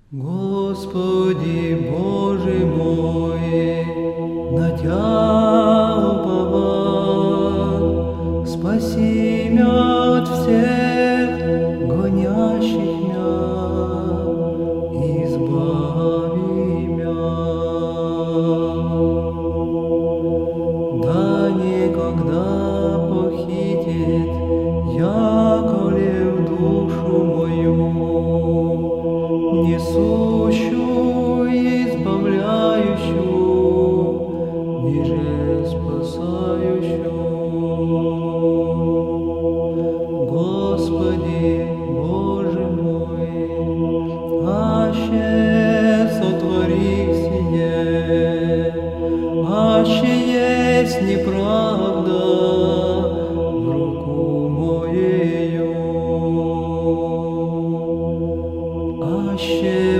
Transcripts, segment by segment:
Господи Боже мой, на Тя уповал, спаси мя от всех гонящих мя, избави мя. Да никогда похитит яколе в душу мою, несущую и избавляющую, ниже спасающую. Господи Боже мой, аще сотвори сие, аще есть неправда в руку моею, аще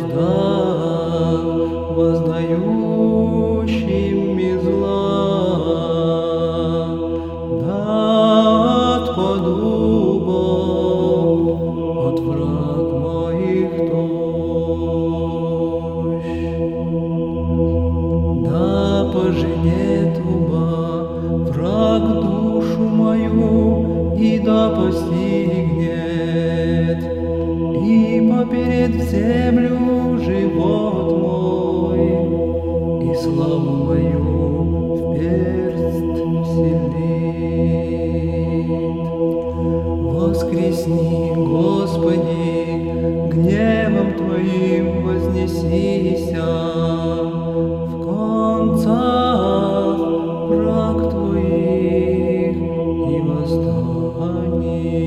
воздающим ми зла, да отпаду от враг моих тощ, да поженет враг душу мою, и да постигнет, и поперед в землю живот мой, и славу мою в перст вселит. Воскресни, Господи, гневом Твоим вознесися, в концах враг Твоих и восстани.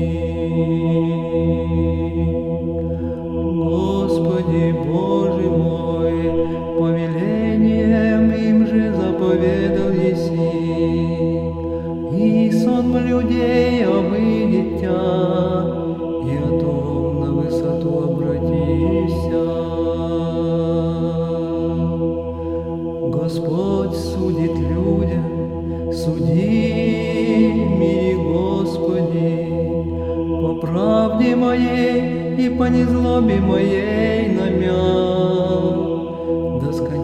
Господи Боже мой, повелением им же заповедал еси, и сон людей обыдет Тя, и о том на высоту обратися. Господь судит людям, суди ми, Господи, по правде моей и по незлобе моей.